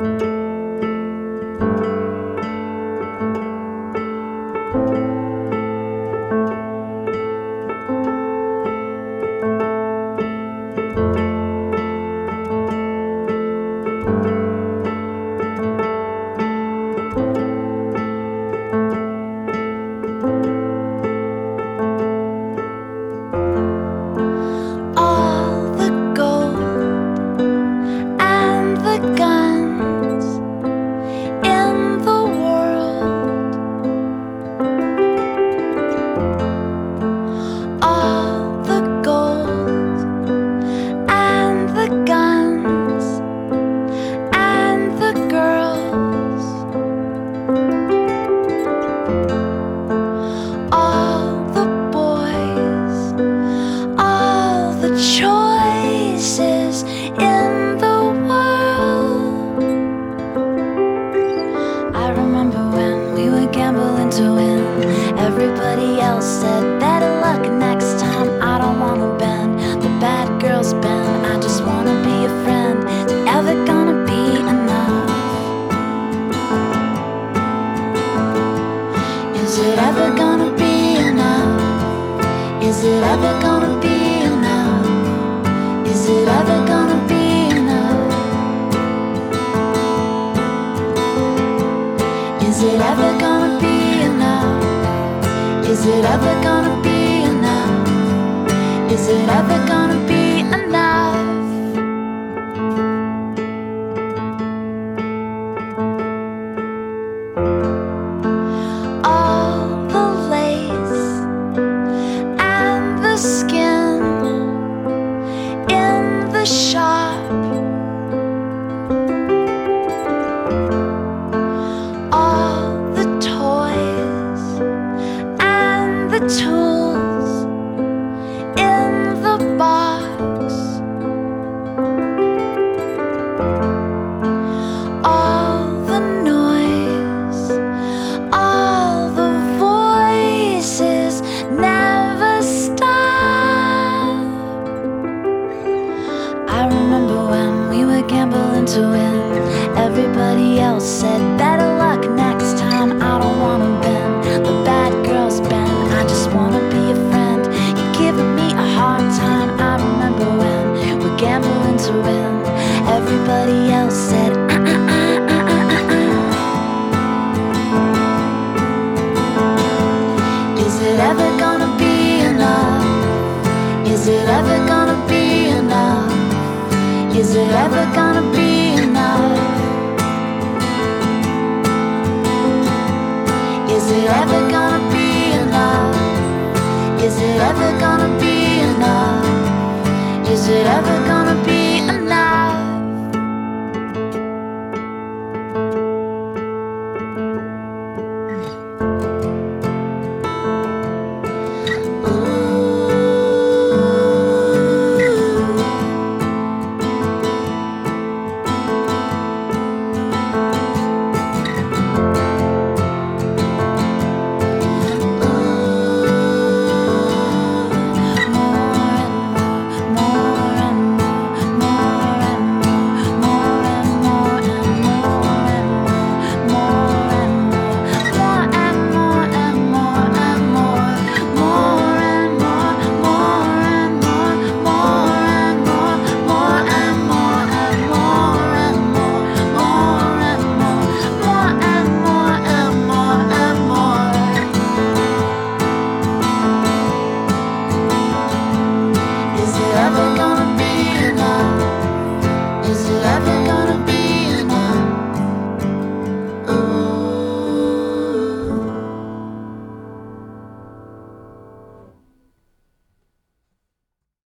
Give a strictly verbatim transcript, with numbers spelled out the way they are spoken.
Everybody else said better luck next time. I don't wanna bend the bad girl's bend. I just wanna be a friend. Is it ever gonna be enough? Is it ever gonna be enough? Is it ever gonna be enough? Is it ever gonna be enough? Is it ever gonna be enough? Is it ever gonna be enough? Is it ever gonna be enough? All the lace and the skin in the shop, all the toys and the tools in the box, all the noise, all the voices never stop. I remember when we were gambling to win. Everybody else said better luck next time. I don't wanna bend the bad girl's bend. I just wanna be a friend. You're giving me a hard time. I remember when we're gambling to win. Everybody else said uh, uh, uh, uh, uh, uh. Is it ever gonna be enough? Is it ever gonna be enough? Is it ever gonna be enough? Is it ever gonna be enough? Is it ever gonna be enough? Is it ever gonna